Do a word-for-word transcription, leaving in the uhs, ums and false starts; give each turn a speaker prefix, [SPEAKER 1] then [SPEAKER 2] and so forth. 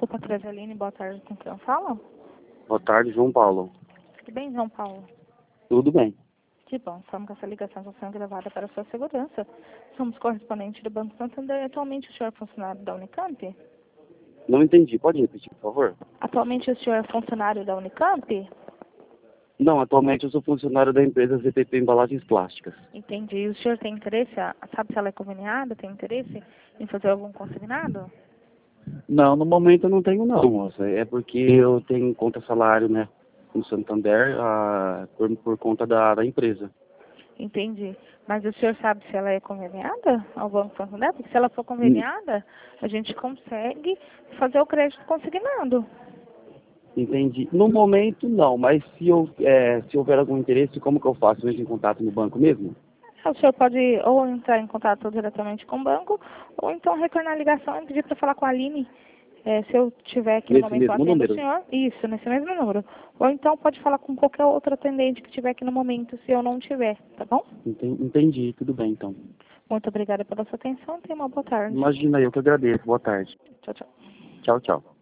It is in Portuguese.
[SPEAKER 1] Desculpa, Trajaline, boa tarde, com quem eu falo?
[SPEAKER 2] Boa tarde, João Paulo.
[SPEAKER 1] Tudo bem, João Paulo?
[SPEAKER 2] Tudo bem.
[SPEAKER 1] Que bom, informo que essa ligação está sendo gravada para a sua segurança. Somos correspondentes do Banco Santander e atualmente o senhor é funcionário da Unicamp?
[SPEAKER 2] Não entendi. Pode repetir, por favor?
[SPEAKER 1] Atualmente o senhor é funcionário da Unicamp?
[SPEAKER 2] Não, atualmente eu sou funcionário da empresa Z P P Embalagens Plásticas.
[SPEAKER 1] Entendi. E o senhor tem interesse, a- sabe se ela é conveniada, tem interesse em fazer algum consignado?
[SPEAKER 2] Não, no momento eu não tenho não, moça. É porque eu tenho conta salário, né, no Santander, ah, por, por conta da, da empresa.
[SPEAKER 1] Entendi. Mas o senhor sabe se ela é conveniada ao Banco Santander? Porque se ela for
[SPEAKER 2] Hum,
[SPEAKER 1] conveniada, a gente consegue fazer o crédito consignado.
[SPEAKER 2] Entendi. No momento não, mas se, eu, é, se houver algum interesse, como que eu faço? Eu entro em contato no banco mesmo?
[SPEAKER 1] O senhor pode ou entrar em contato diretamente com o banco, ou então retornar a ligação e pedir para falar com a Aline. É, se eu tiver aqui no
[SPEAKER 2] Nesse
[SPEAKER 1] momento, eu
[SPEAKER 2] mesmo
[SPEAKER 1] atendo o
[SPEAKER 2] número?
[SPEAKER 1] senhor. Isso, nesse mesmo número. Ou então pode falar com qualquer outro atendente que tiver aqui no momento, se eu não tiver, tá bom?
[SPEAKER 2] Enten- Entendi, tudo bem então.
[SPEAKER 1] Muito obrigada pela sua atenção. Tenha uma boa tarde.
[SPEAKER 2] Imagina, eu que agradeço. Boa tarde.
[SPEAKER 1] Tchau, tchau.
[SPEAKER 2] Tchau, tchau.